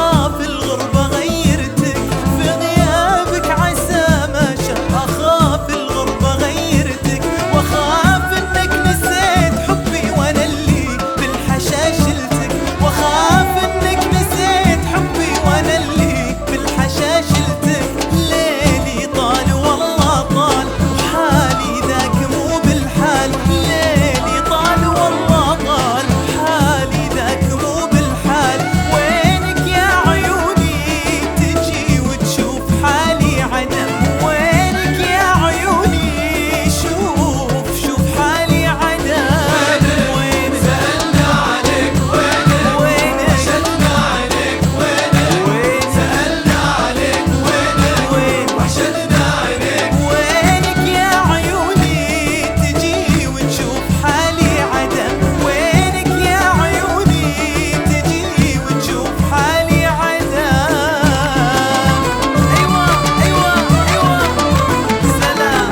أخاف الغربة غيرتك في غيابك عسى ما شاء. أخاف الغربة غيرتك وأخاف إنك نسيت حبي وأنا اللي بالحشا شلتك. وأخاف إنك نسيت حبي وأنا اللي بالحشا شلتك. ليلي طال والله طال وحالي ذاك مو بالحال. ليلي طال والله طال حالي ذاك مو بالحال. وينك يا عيوني تجي وتشوف حالي عدم. وينك يا عيوني شوف حالي عدم. وينك سألنا عليك وينك وحشتنا عليك وينك سألنا عليك وينك وحشتنا عليك. وينك يا عيوني تجي وتشوف حالي عدم. وينك يا عيوني تجي وتشوف حالي عدم. أيوة أيوة أيوة سلام.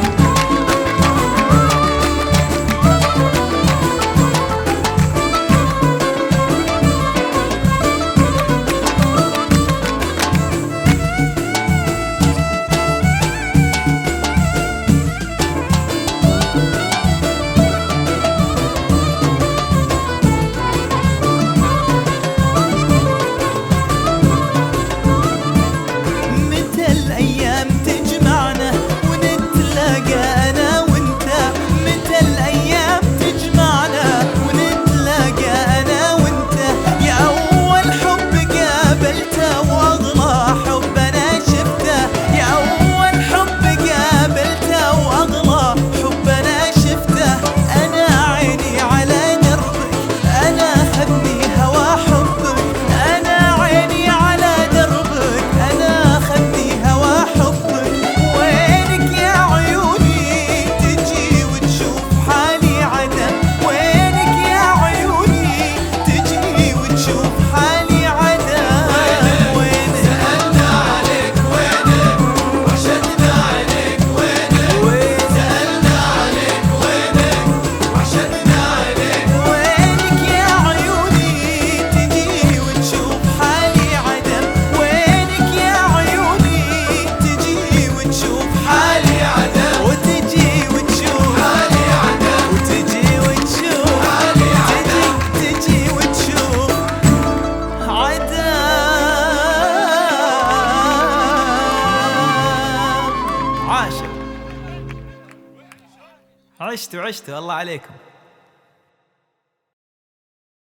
متى الأيام تجمعنا ونتلاقى أنا وأنت. متى الأيام تجمعنا ونتلاقى أنا وأنت. يا أول حب قابلته وأغلى حب أنا شفته. يا أول حب قابلته وأغلى حب أنا شفته. أنا عيني على دربك أنا خذني هوى حبك. أنا عيني على دربك أنا خذني هوى حبك. وينك يا عيوني تجي وتشوف حالي عدم. وينك يا عيوني تجي وتشوف حالي عدم. وينك سألنا عليك وينك وحشتنا عليك وينك سألنا عليك وينك وحشتنا عليك. وينك يا عيوني تجي وتشوف حالي عدم. وينك يا عيوني تجي وتشوف حالي عدم وتجي وتشوف حالي عدم وتجي وتشوف حالي عدم تجي وتشوف عدم. عاشق عشتوا الله عليكم.